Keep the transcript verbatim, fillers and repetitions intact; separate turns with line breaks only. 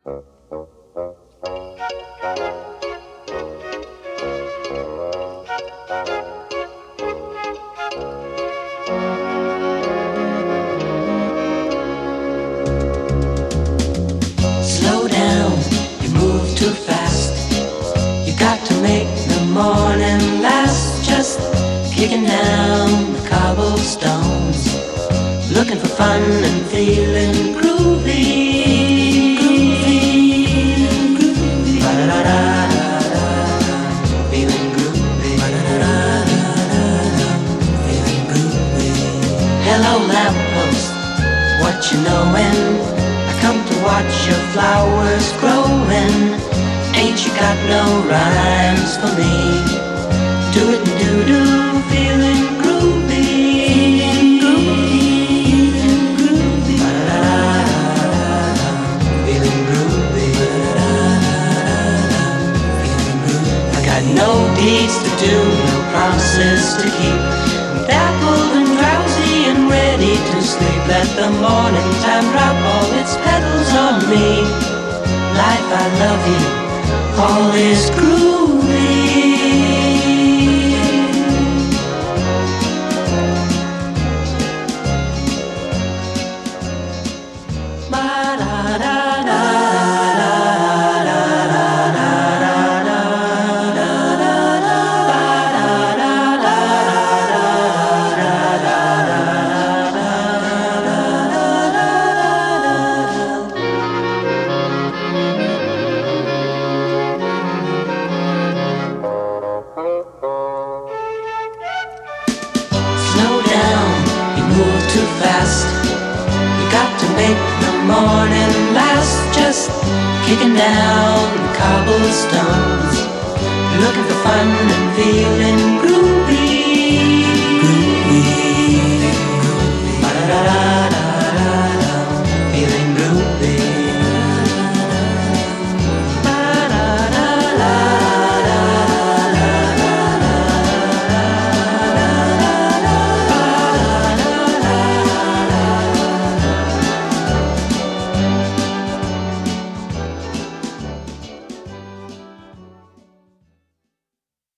Slow down, you move too fast. You got to make the morning last. Just kicking down the cobblestones, looking for fun and feeling groovy. Groovy, groovy. Ba-da-da-da-da-da. Feeling groovy. Ba-da-da-da-da-da. Feeling groovy. Hello lamppost, what you knowin'? I come to watch your flowers growing. Ain't you got no rhymes for me? Do it and do-do, feeling groovy. Groovy, groovy. Ba-da-da-da-da-da. Feeling groovy. Ba-da-da-da-da-da. Feeling groovy. I got no deeds to do, no promises to keep. I'm dappled and drowsy and ready to sleep. Let the morning time drop all its petals on me. Life, I love you, all is groovy. Slow down, you move too fast. You got to make the morning last. Just kicking down the cobblestones, looking for fun and feeling groovy.